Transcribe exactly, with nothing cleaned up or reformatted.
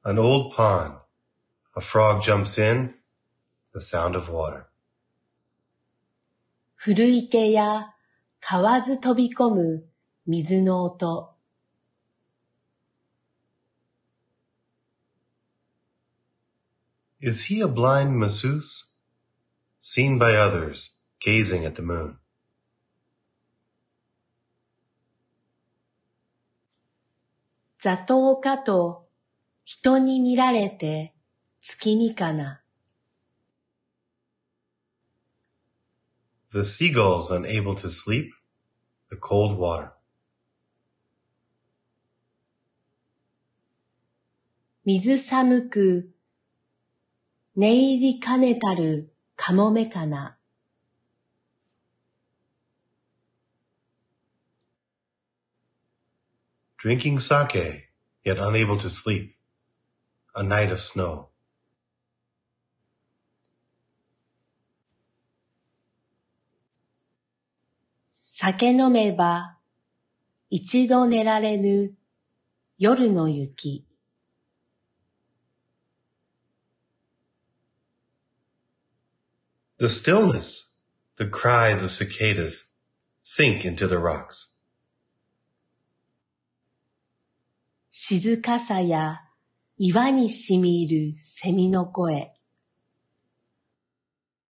An old pond. A frog jumps in. The sound of water. 古池や河津飛び込む水の音。 Is he a blind masseuse? Seen by others, gazing at the moon. 座頭かと人に見られて月見かな。 The seagulls unable to sleep. The cold water. 水寒く寝入りかねたるかもめかな。 Drinking sake, yet unable to sleep. A night of snow. 酒飲めば一度寝られぬ夜の雪。 The stillness, the cries of cicadas, sink into the rocks. 静かさや岩にしみ入る蝉の声。